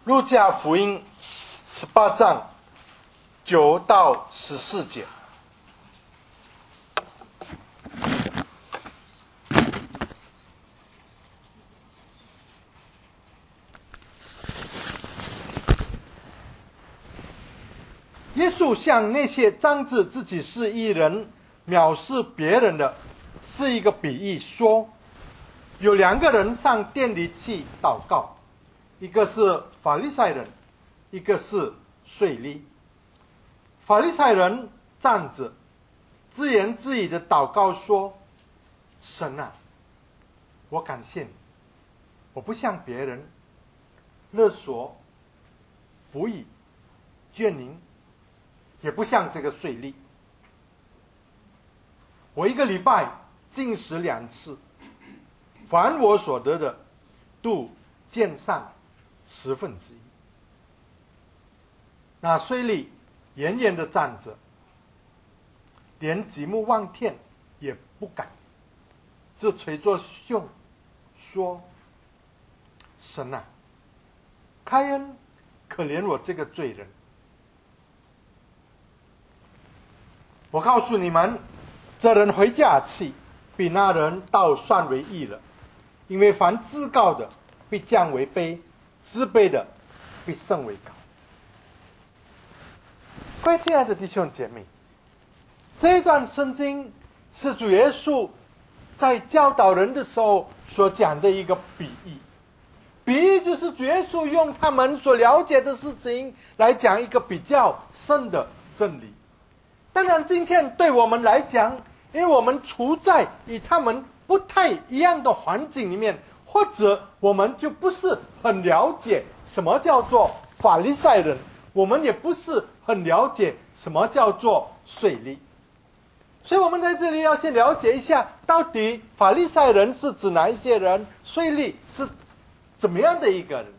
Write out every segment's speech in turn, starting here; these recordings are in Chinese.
路加福音18章9到14节。耶稣向那些仗着自己是义人、藐视别人的，是一个比喻，说有2个人上殿里去祷告，一个是法利赛人，一个是税吏。法利赛人站着，自言自语的祷告说：神啊，我感谢你，我不像别人勒索、不义、眷邻，也不像这个税吏。我1个礼拜禁食2次，凡我所得的，都减上1/10。那税吏远远的站着，连举目望天也不敢，只捶着胸说：神啊，开恩可怜我这个罪人。我告诉你们，这人回家去，比那人倒算为义了。因为凡自高的必降为卑，自卑的必升为高。各位亲爱的弟兄姐妹，这一段圣经是主耶稣在教导人的时候所讲的一个比喻。比喻就是主耶稣用他们所了解的事情来讲一个比较深的真理。当然今天对我们来讲，因为我们处在与他们不太一样的环境里面，或者我们就不是很了解什么叫做法利赛人，我们也不是很了解什么叫做税吏。所以我们在这里要先了解一下，到底法利赛人是指哪一些人，税吏是怎么样的一个人。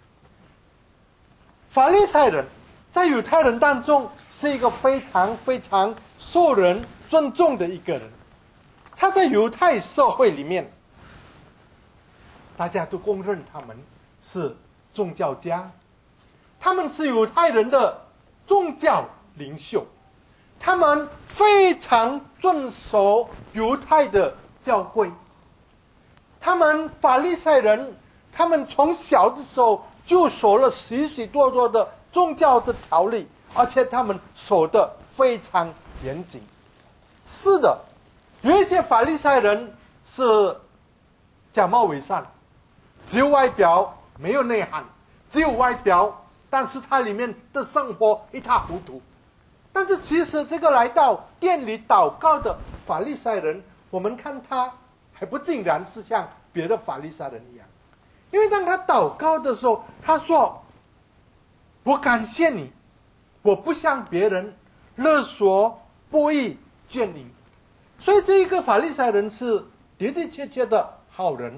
法利赛人在犹太人当中是一个非常非常受人尊重的一个人。他在犹太社会里面，大家都公认他们是宗教家，他们是犹太人的宗教领袖，他们非常遵守犹太的教规。他们法利赛人，他们从小的时候就守了许许多多的宗教的条例，而且他们守得非常严谨。是的，有一些法利赛人是假冒伪善，只有外表没有内涵，只有外表，但是他里面的生活一塌糊涂。但是其实这个来到店里祷告的法利赛人，我们看他还不尽然是像别的法利赛人一样。因为当他祷告的时候，他说：我感谢你，我不像别人勒索、不义、眷邻。所以这一个法利赛人是的的确确的好人。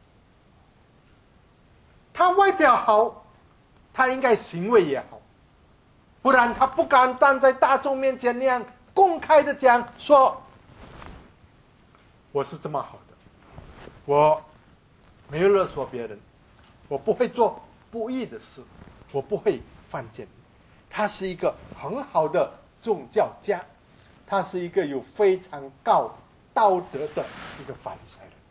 他外表好，他应该行为也好，不然他不敢站在大众面前那样公开的讲说：我是这么好的，我没有勒索别人，我不会做不义的事，我不会犯奸。他是一个很好的宗教家，他是一个有非常高道德的一个法利赛人。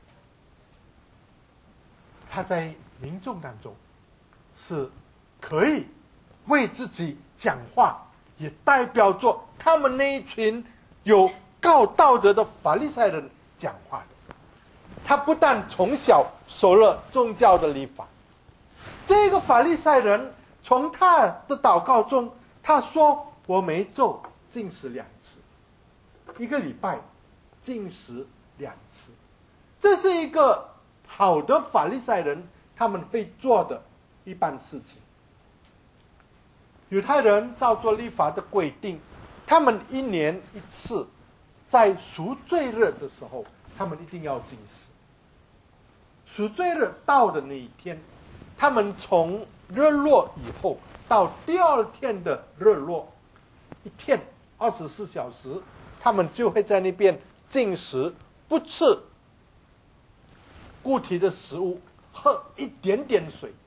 他在民众当中是可以为自己讲话，也代表着他们那一群有高道德的法利赛人讲话的。他不但从小守了宗教的律法，这个法利赛人从他的祷告中，他说：我每周禁食2次，1个礼拜禁食2次。这是一个好的法利赛人他们会做的一般事情。犹太人照着律法的规定，他们1年1次，在赎罪日的时候，他们一定要禁食。赎罪日到的那一天，他们从日落以后到第2天的日落，一天24小时，他们就会在那边禁食，不吃固体的食物，喝一点点水，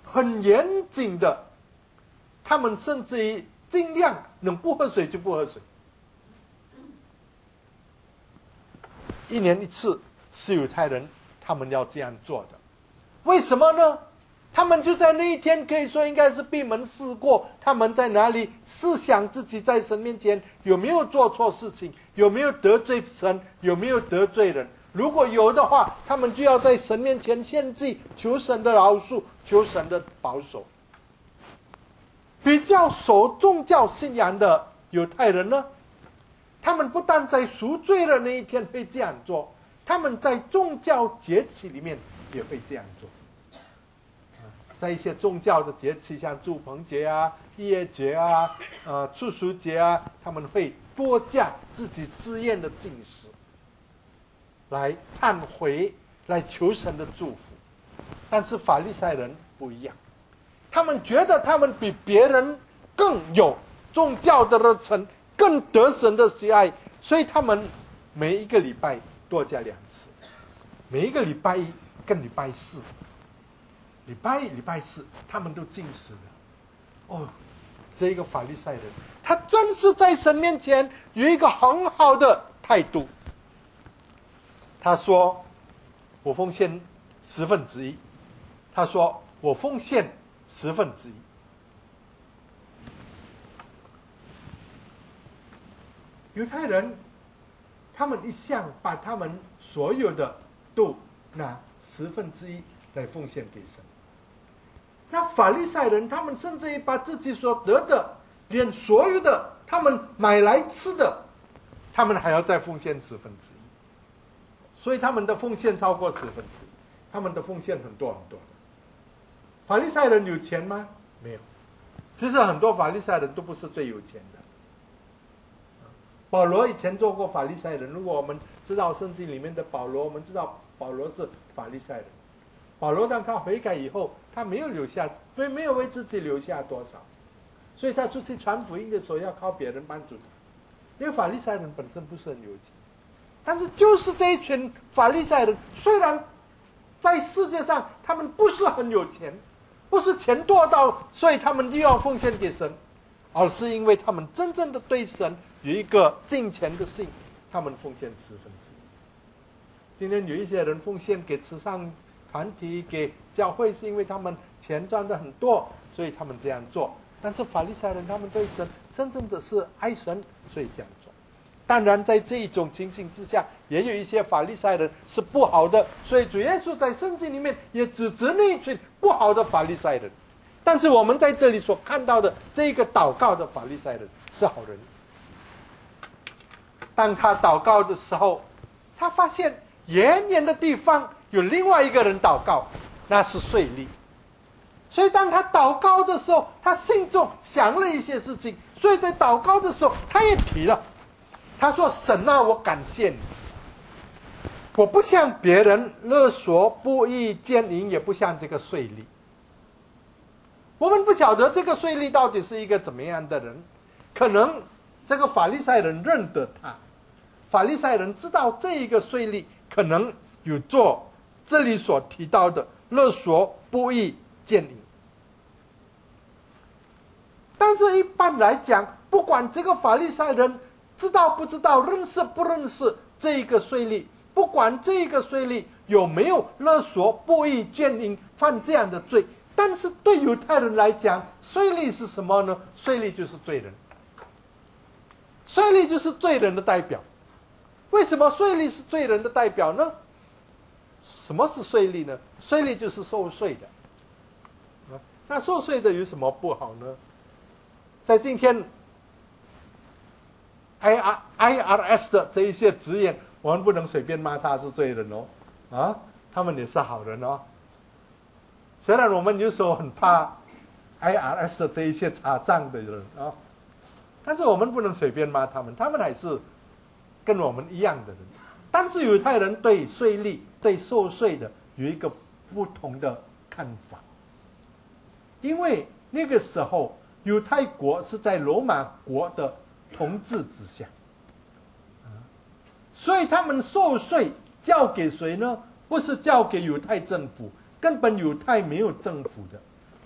很严谨的，他们甚至于尽量能不喝水就不喝水。1年1次是犹太人他们要这样做的，为什么呢？他们就在那一天可以说应该是闭门思过，他们在哪里思想自己在神面前有没有做错事情，有没有得罪神，有没有得罪人。如果有的话，他们就要在神面前献祭，求神的饶恕，求神的保守。比较守宗教信仰的犹太人呢，他们不但在赎罪的那一天会这样做，他们在宗教节期里面也会这样做。在一些宗教的节期，像住棚节啊、逾越节啊、处赎节啊，他们会多加自己自愿的禁食，来忏悔，来求神的祝福。但是法利赛人不一样，他们觉得他们比别人更有宗教的热忱，更得神的喜爱，所以他们每一个礼拜多加2次，每一个礼拜1跟礼拜4。礼拜1、礼拜4，他们都禁食了。哦，这个法利赛人，他真是在神面前有一个很好的态度。他说：“我奉献1/10。”他说：“我奉献1/10。”犹太人，他们一向把他们所有的都拿1/10来奉献给神。那法利赛人，他们甚至于把自己所得的，连所有的他们买来吃的，他们还要再奉献1/10，所以他们的奉献超过1/10，他们的奉献很多很多。法利赛人有钱吗？没有。其实很多法利赛人都不是最有钱的。保罗以前做过法利赛人，如果我们知道圣经里面的保罗，我们知道保罗是法利赛人。保罗当他悔改以后，他没有为自己留下多少，所以他出去传福音的时候要靠别人帮助他。因为法利赛人本身不是很有钱，但是就是这一群法利赛人，虽然在世界上他们不是很有钱，不是钱多到所以他们就要奉献给神，而是因为他们真正的对神有一个敬虔的心，他们奉献1/10。今天有一些人奉献给慈善团体，给教会，是因为他们钱赚得很多，所以他们这样做。但是法利赛人他们对神真正的是爱神，所以这样做。当然在这一种情形之下，也有一些法利赛人是不好的，所以主耶稣在圣经里面也指责那一群不好的法利赛人。但是我们在这里所看到的这个祷告的法利赛人是好人。当他祷告的时候，他发现远远的地方有另外一个人祷告，那是税吏。所以当他祷告的时候，他心中想了一些事情，所以在祷告的时候他也提了，他说：神啊，我感谢你，我不像别人勒索不义奸淫，也不像这个税吏。我们不晓得这个税吏到底是一个怎么样的人，可能这个法利赛人认得他，法利赛人知道这一个税吏可能有做这里所提到的勒索不义奸淫。但是一般来讲，不管这个法利赛人知道不知道，认识不认识这一个税吏，不管这个税吏有没有勒索不义奸淫犯这样的罪，但是对犹太人来讲，税吏是什么呢？税吏就是罪人，税吏就是罪人的代表。为什么税吏是罪人的代表呢？什么是税吏呢？税吏就是受税的。那受税的有什么不好呢？在今天 IRS 的这一些职员，我们不能随便骂他是罪人哦，他们也是好人哦。虽然我们有时候很怕 IRS 的这一些查账的人啊，但是我们不能随便骂他们，他们还是跟我们一样的人。但是犹太人对税吏、对受税的有一个不同的看法，因为那个时候犹太国是在罗马国的统治之下，所以他们受税交给谁呢？不是交给犹太政府，根本犹太没有政府的，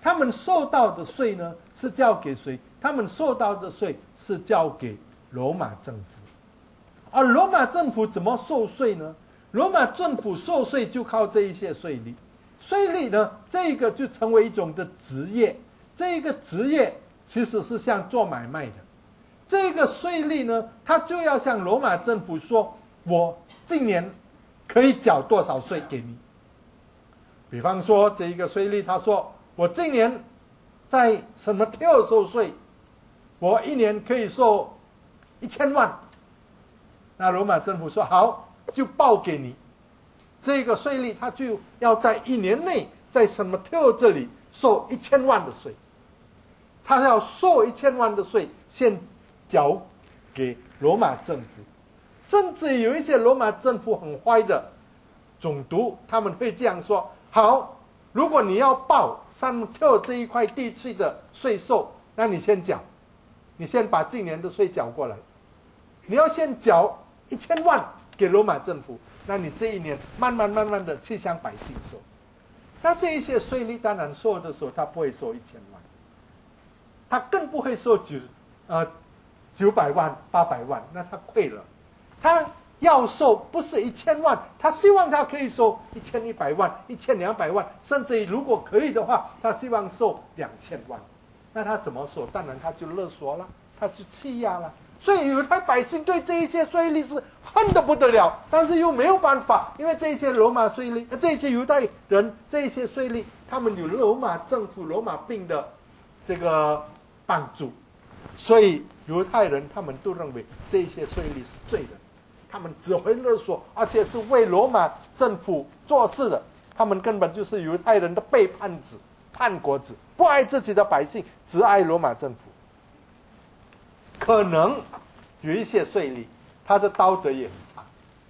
他们受到的税呢是交给谁？他们受到的税是交给罗马政府。而罗马政府怎么收税呢？罗马政府收税就靠这一些税吏。税吏呢，这个就成为一种的职业。这个职业其实是像做买卖的。这个税吏呢，他就要向罗马政府说，我今年可以缴多少税给你。比方说，这一个税吏他说，我今年在什么特收税，我一年可以收1000万。那罗马政府说好，就报给你。这个税吏他就要在1年内在什么特这里收1000万的税。他要收1000万的税，先交给罗马政府。甚至有一些罗马政府很坏的总督，他们会这样说：好，如果你要报山特这一块地区的税收，那你先缴，你先把今年的税缴过来。你要先缴1000万给罗马政府，那你这一年慢慢的去向百姓收。那这一些税吏当然收的时候，他不会收1000万，他更不会收900万、800万，那他亏了。他要收不是1000万，他希望他可以收1100万、1200万，甚至如果可以的话，他希望收2000万。那他怎么说？当然他就勒索了，他就欺压了。所以犹太百姓对这一些税吏是恨得不得了，但是又没有办法，因为这些罗马税吏、这些犹太人、这些税吏，他们有罗马政府、罗马兵的这个帮助，所以犹太人他们都认为这些税吏是罪人，他们只会勒索，而且是为罗马政府做事的，他们根本就是犹太人的背叛子、叛国子，不爱自己的百姓，只爱罗马政府。可能有一些税吏，他的道德也很差，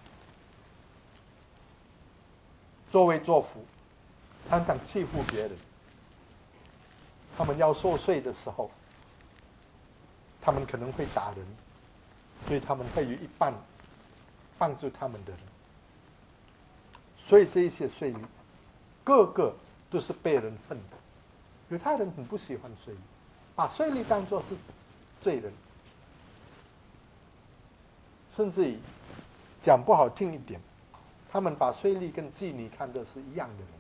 作威作福，常常欺负别人。他们要收税的时候，他们可能会打人，所以他们会有一半帮助他们的人。所以这一些税吏，个个都是被人恨的。犹太人很不喜欢税吏，把税吏当作是罪人。甚至于讲不好听一点，他们把税吏跟妓女看的是一样的人，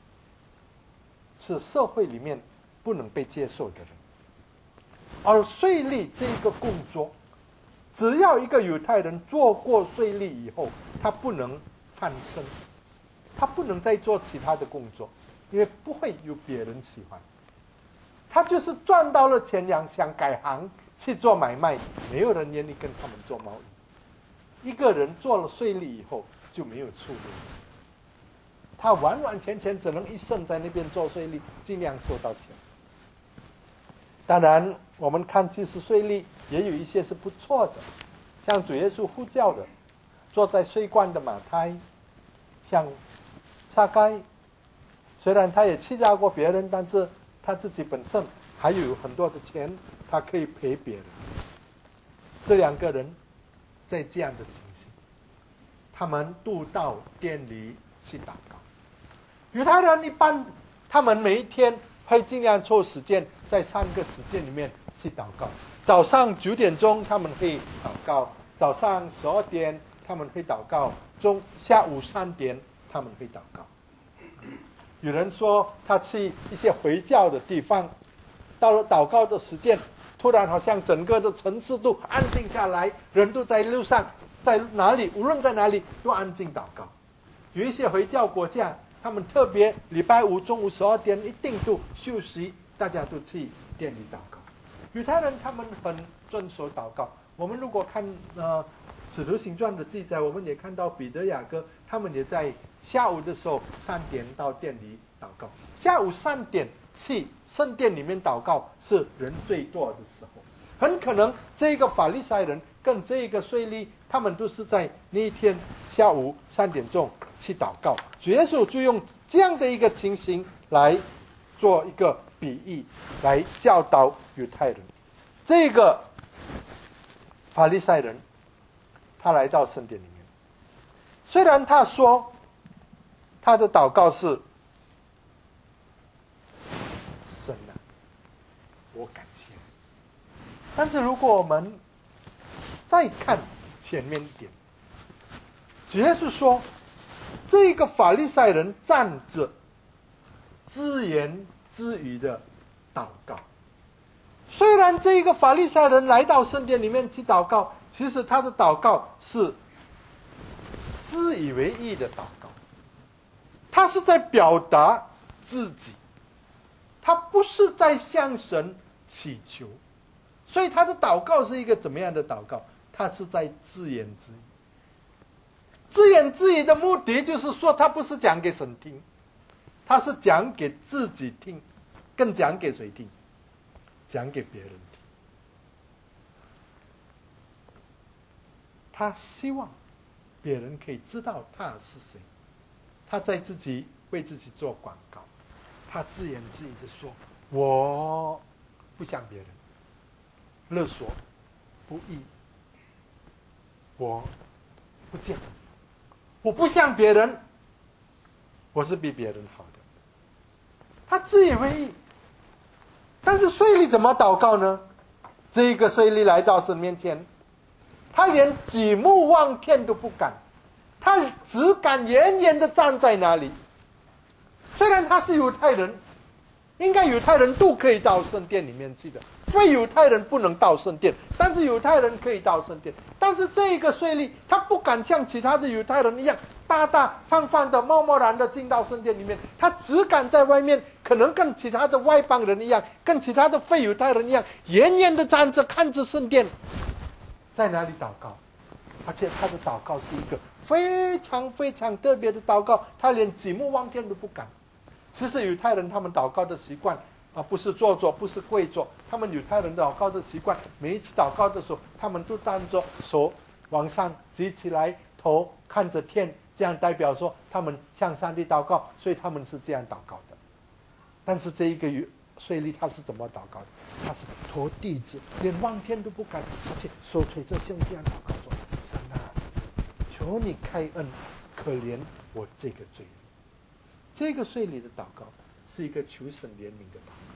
是社会里面不能被接受的人。而税吏这个工作，只要一个犹太人做过税吏以后，他不能翻身，他不能再做其他的工作，因为不会有别人喜欢。他就是赚到了钱，想改行去做买卖，没有人愿意跟他们做贸易。一个人做了税吏以后就没有出路，他完完全全只能一生在那边做税吏，尽量收到钱。当然我们看其实税吏也有一些是不错的，像主耶稣呼叫的坐在税关的马太，像撒该，虽然他也欺诈过别人，但是他自己本身还有很多的钱，他可以赔别人。这两个人在这样的情形，他们都到店里去祷告。犹太人一般，他们每一天会尽量抽时间，在3个时间里面去祷告。早上9点钟他们会祷告，早上12点他们会祷告，下午3点他们会祷告。有人说他去一些回教的地方，到了祷告的时间，突然好像整个的城市都安静下来，人都在路上，在哪里无论在哪里都安静祷告。有一些回教国家，他们特别礼拜5中午12点一定都休息，大家都去店里祷告。犹太人他们很遵守祷告。我们如果看使徒行传的记载，我们也看到彼得、雅各他们也在下午的时候3点到店里祷告。下午3点去圣殿里面祷告是人最多的时候，很可能这个法利赛人跟这个税吏，他们都是在那一天下午3点钟去祷告。主耶稣就用这样的一个情形来做一个比喻，来教导犹太人。这个法利赛人，他来到圣殿里面，虽然他说他的祷告是但是如果我们再看前面一点，主耶稣说，这个法利赛人站着自言自语的祷告。虽然这个法利赛人来到圣殿里面去祷告，其实他的祷告是自以为意的祷告，他是在表达自己，他不是在向神祈求，所以他的祷告是一个怎么样的祷告？他是在自言自语。自言自语的目的就是说，他不是讲给神听，他是讲给自己听，更讲给谁听？讲给别人听。他希望别人可以知道他是谁，他在为自己做广告，他自言自语的说：“我不像别人勒索不义，我不这样，我不像别人，我是比别人好的。”他自以为意。但是税吏怎么祷告呢？这个税吏来到神面前，他连举目望天都不敢，他只敢远远的站在那里。虽然他是犹太人，应该犹太人都可以到圣殿里面去的，非犹太人不能到圣殿，但是犹太人可以到圣殿。但是这个税吏他不敢像其他的犹太人一样大大方方的贸贸然的进到圣殿里面，他只敢在外面，可能跟其他的外邦人一样，跟其他的非犹太人一样，远远的站着看着圣殿，在哪里祷告。而且他的祷告是一个非常非常特别的祷告，他连举目望天都不敢。其实犹太人他们祷告的习惯不是坐着，不是跪着，他们犹太人祷告的习惯，每一次祷告的时候，他们都站着，手往上举起来，头看着天，这样代表说他们向上帝祷告，所以他们是这样祷告的。但是这一个税吏他是怎么祷告的？他是拖地子，连望天都不敢，而且手垂着像这样祷告说：“神啊，求你开恩，可怜我这个罪人。”这个税吏的祷告是一个求神怜悯的祷告。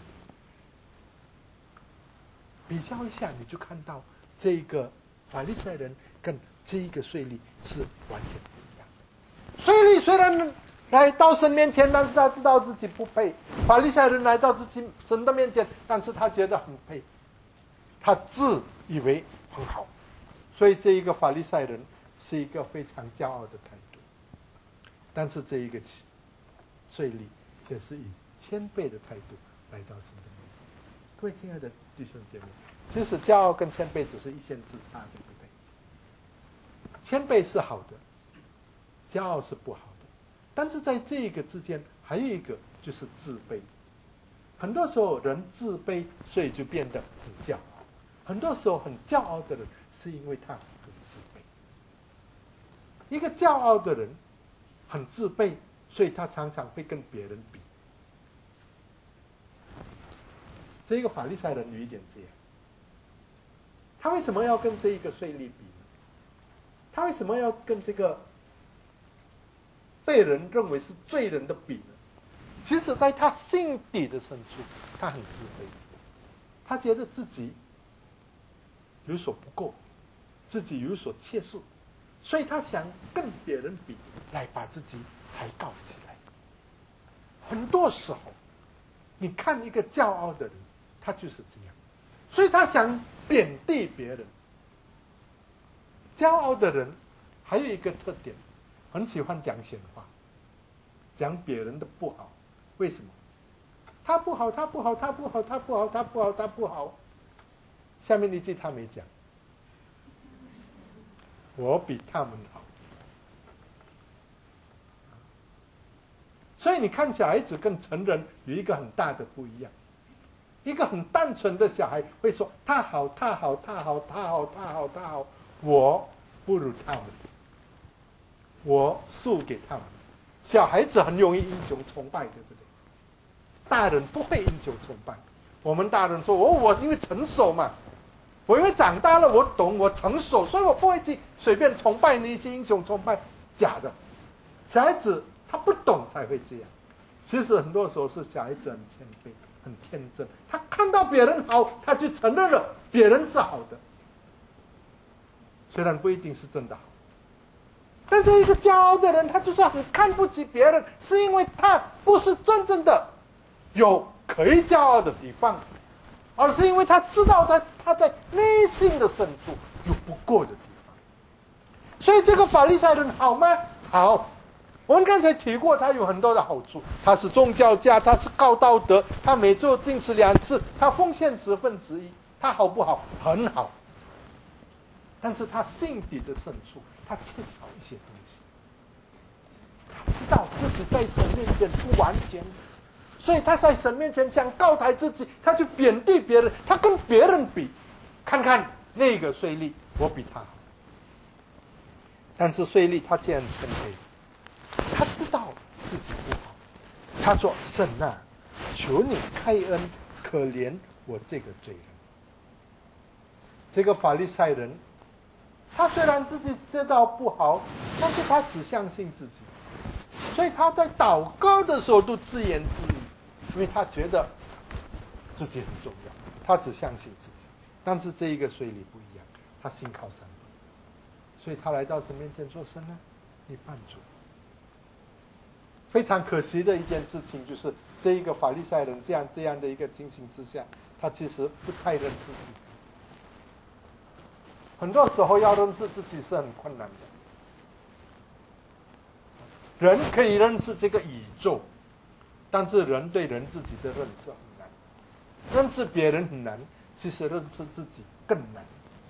比较一下，你就看到这个法利赛人跟这一个税吏是完全不一样的。税吏虽然来到神面前，但是他知道自己不配；法利赛人来到自己神的面前，但是他觉得很配，他自以为很好。所以这一个法利赛人是一个非常骄傲的态度，但是这一个税吏却是以谦卑的态度来到神的面前。各位亲爱的弟兄姐妹，其实骄傲跟谦卑只是一线之差，对不对？谦卑是好的，骄傲是不好的。但是在这个之间还有一个就是自卑。很多时候人自卑，所以就变得很骄傲。很多时候很骄傲的人是因为他很自卑。一个骄傲的人很自卑，所以他常常会跟别人比。这个法利赛人有一点这样，他为什么要跟这一个税吏比呢？他为什么要跟这个被人认为是罪人的比呢？其实在他心底的深处，他很自卑，他觉得自己有所不够，自己有所缺失，所以他想跟别人比，来把自己抬高起来。很多时候你看一个骄傲的人，他就是这样，所以他想贬低别人。骄傲的人还有一个特点，很喜欢讲闲话，讲别人的不好。为什么？他不好，他不好，他不好，他不好，他不好，他不好。下面一句他没讲，我比他们好。所以你看小孩子跟成人有一个很大的不一样。一个很单纯的小孩会说他好，他好，他好，他好，他好，他好，我不如他们，我输给他们。小孩子很容易英雄崇拜，对不对？大人不会英雄崇拜。我们大人说我因为成熟嘛，我因为长大了，我懂，我成熟，所以我不会去随便崇拜那些英雄崇拜。假的，小孩子他不懂才会这样。 其实很多时候是小孩子很谦卑、很天真，他看到别人好，他就承认了别人是好的，虽然不一定是真的好。但这一个骄傲的人，他就是很看不起别人，是因为他不是真正的有可以骄傲的地方，而是因为他知道他在内心的深处有不够的地方。所以这个法利赛人好吗？好。我们刚才提过，他有很多的好处。他是宗教家，他是高道德，他每周禁食2次，他奉献1/10，他好不好？很好。但是他心底的深处，他缺少一些东西。他知道自己在神面前不完全，所以他在神面前想高抬自己，他去贬低别人，他跟别人比，看看那个税吏，我比他好。但是税吏他竟然谦卑，他知道自己不好，他说：“神啊，求你开恩，可怜我这个罪人。”这个法利赛人，他虽然自己知道不好，但是他只相信自己，所以他在祷告的时候都自言自语，因为他觉得自己很重要，他只相信自己。但是这一个税吏不一样，他信靠上帝，所以他来到神面前说：“神啊，你帮助。”非常可惜的一件事情就是，这一个法利赛人这样的一个情形之下，他其实不太认识自己。很多时候要认识自己是很困难的。人可以认识这个宇宙，但是人对人自己的认识很难。认识别人很难，其实认识自己更难。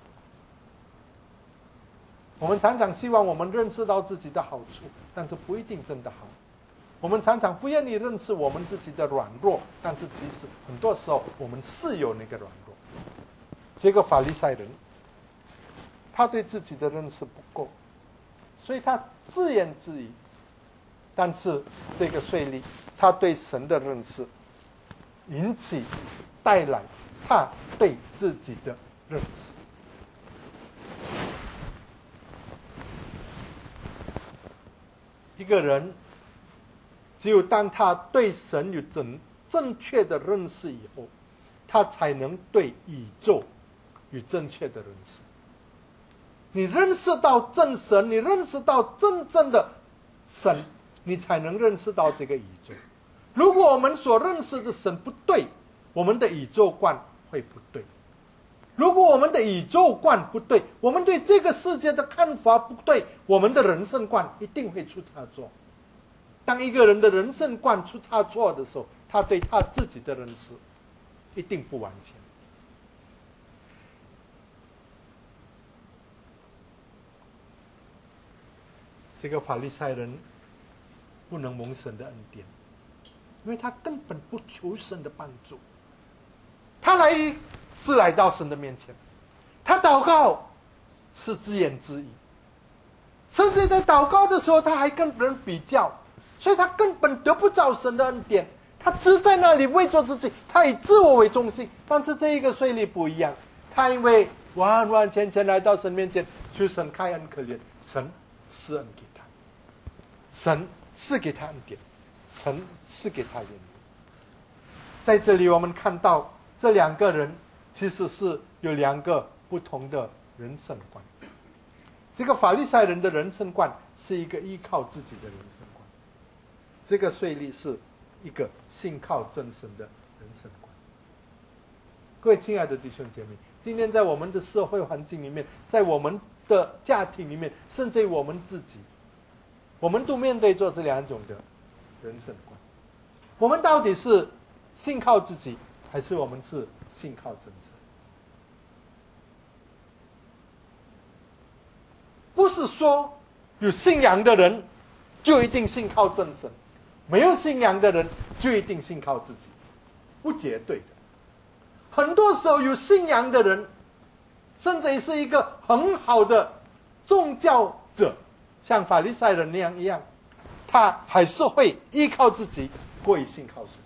我们常常希望我们认识到自己的好处，但是不一定真的好。我们常常不愿意认识我们自己的软弱，但是其实很多时候我们是有那个软弱。这个法利赛人，他对自己的认识不够，所以他自言自语。但是这个税吏，他对神的认识，带来他对自己的认识。一个人只有当他对神有正确的认识以后，他才能对宇宙有正确的认识。你认识到真神，你认识到真正的神，你才能认识到这个宇宙。如果我们所认识的神不对，我们的宇宙观会不对。如果我们的宇宙观不对，我们对这个世界的看法不对，我们的人生观一定会出差错。当一个人的人生观出差错的时候，他对他自己的认识一定不完全。这个法利赛人不能蒙神的恩典，因为他根本不求神的帮助。他来到神的面前，他祷告是自言自语，甚至在祷告的时候他还跟别人比较，所以他根本得不着神的恩典。他只在那里为做自己，他以自我为中心。但是这一个税吏不一样，他因为完完全全来到神面前，求神开恩可怜，神施恩给他，神赐给他恩典，神赐给他怜悯。在这里我们看到这两个人其实是有两个不同的人生观。这个法利赛人的人生观是一个依靠自己的人生观，这个税吏是一个信靠真神的人生观。各位亲爱的弟兄姐妹，今天在我们的社会环境里面，在我们的家庭里面，甚至于我们自己，我们都面对着这两种的人生观。我们到底是信靠自己，还是我们是信靠真神？不是说有信仰的人就一定信靠真神，没有信仰的人就一定信靠自己，不绝对的。很多时候有信仰的人，甚至是一个很好的宗教者，像法利赛人那样一样，他还是会依靠自己，过于信靠神。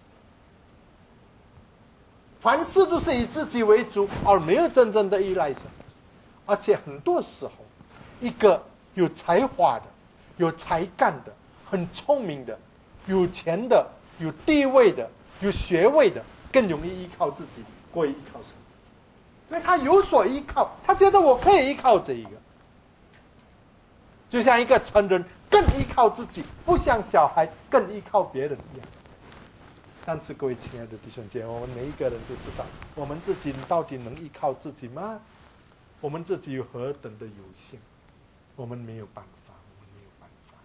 凡事都是以自己为主，而没有真正的依赖神。而且很多时候，一个有才华的、有才干的、很聪明的、有钱的有地位的、有学位的，更容易依靠自己，过于依靠神，因为他有所依靠，他觉得我可以依靠这一个。就像一个成人更依靠自己，不像小孩更依靠别人一样。但是各位亲爱的弟兄姐妹，我们每一个人都知道，我们自己到底能依靠自己吗？我们自己有何等的有限，我们没有办法，我们没有办法。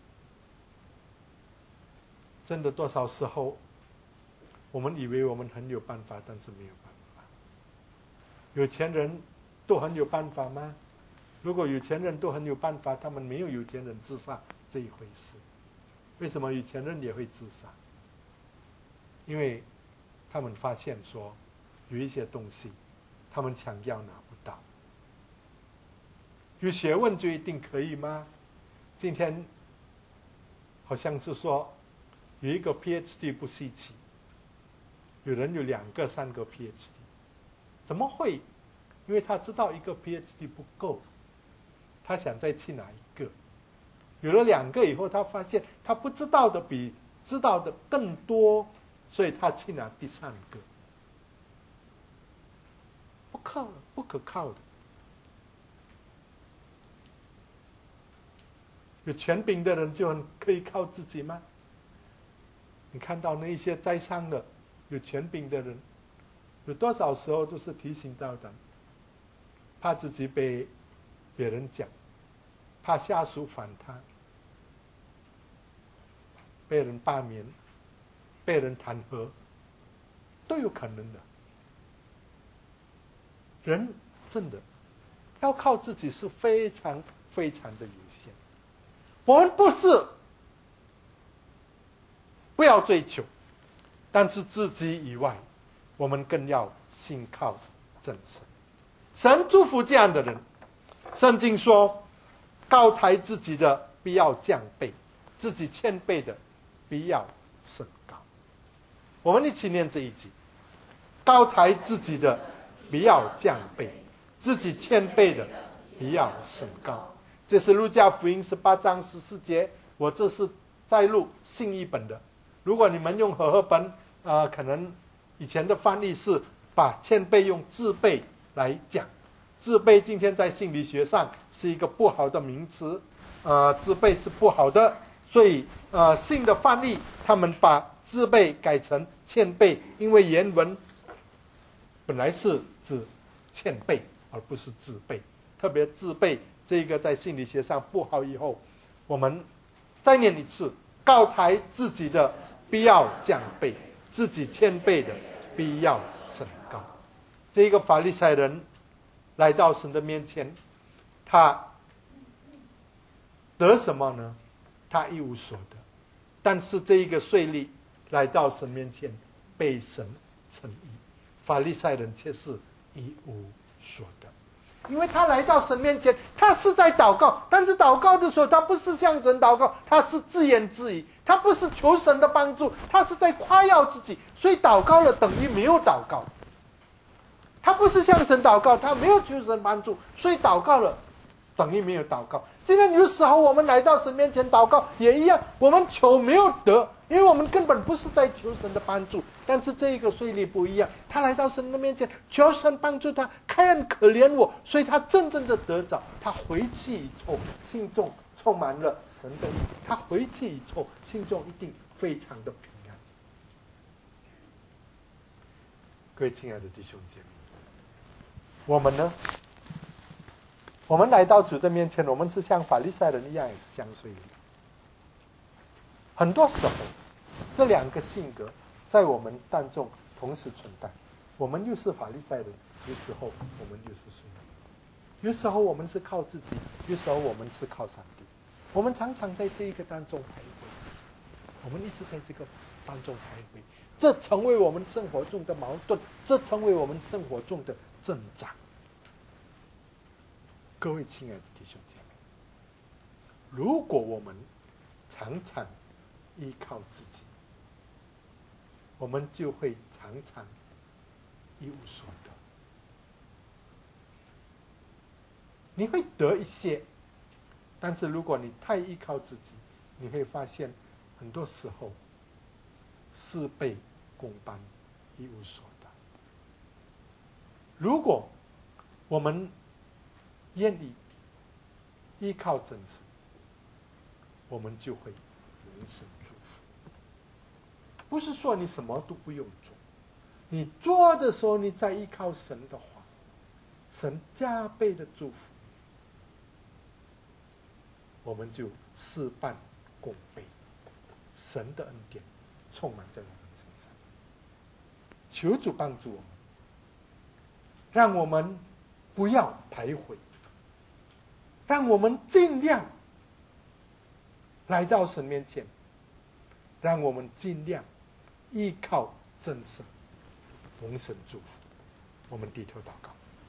真的多少时候，我们以为我们很有办法，但是没有办法。有钱人都很有办法吗？如果有钱人都很有办法，他们没有有钱人自杀这一回事。为什么有钱人也会自杀？因为他们发现说，有一些东西他们想要拿不到。有学问就一定可以吗？今天好像是说有一个 PhD 不稀奇，有人有2个、3个 PhD， 怎么会？因为他知道一个 PhD 不够，他想再去拿一个。有了2个以后，他发现他不知道的比知道的更多，所以他去拿第3个。不可靠的。有权柄的人就很可以靠自己吗？你看到那一些在上的有权柄的人，有多少时候都是提心吊胆，怕自己被别人讲，怕下属反他，被人罢免，被人弹劾，都有可能的。人真的要靠自己是非常非常的有限。我们不是不要追求，但是自己以外，我们更要信靠真神。神祝福这样的人。圣经说，高抬自己的必要降卑，自己谦卑的必要升高。我们一起念这一句：高抬自己的必要降卑，自己谦卑的必要升高。这是路加福音18章14节，我这是在录信译本的。如果你们用和合本，可能以前的翻译是把谦卑用自卑来讲。自卑今天在心理学上是一个不好的名词，自卑是不好的，所以新的翻译他们把自卑改成谦卑，因为原文本来是指谦卑而不是自卑，特别自卑这个在心理学上不好。以后我们再念一次：高抬自己的必要降卑，自己谦卑的必要升高。这个法利赛人来到神的面前，他得什么呢？他一无所得。但是这一个税吏来到神面前，被神称义；法利赛人却是一无所得。因为他来到神面前，他是在祷告，但是祷告的时候，他不是向神祷告，他是自言自语，他不是求神的帮助，他是在夸耀自己，所以祷告了等于没有祷告。他不是向神祷告，他没有求神帮助，所以祷告了等于没有祷告。今天有时候我们来到神面前祷告也一样，我们求没有得，因为我们根本不是在求神的帮助。但是这一个税吏不一样，他来到神的面前，求神帮助他，开恩可怜我，所以他真正的得着。他回去以后，心中充满了神的义。他回去以后，心中一定非常的平安。各位亲爱的弟兄姐妹，我们呢？我们来到主的面前，我们是像法利赛人一样，也是像税吏。很多时候，这2个性格在我们当中同时存在。我们又是法利赛人，有时候我们又是税吏。有时候我们是靠自己，有时候我们是靠上帝。我们常常在这一个当中徘徊，我们一直在这个当中徘徊，这成为我们生活中的矛盾，这成为我们生活中的挣扎。各位亲爱的弟兄姐妹，如果我们常常依靠自己，我们就会常常一无所得。你会得一些，但是如果你太依靠自己，你会发现很多时候事倍功半，一无所得。如果我们愿意依靠真神，我们就会蒙神祝福。不是说你什么都不用做，你做的时候，你再依靠神的话，神加倍的祝福你，我们就事半功倍，神的恩典充满在我们身上。求主帮助我们，让我们不要徘徊，让我们尽量来到神面前，让我们尽量依靠真神，蒙神祝福。我们低头祷告。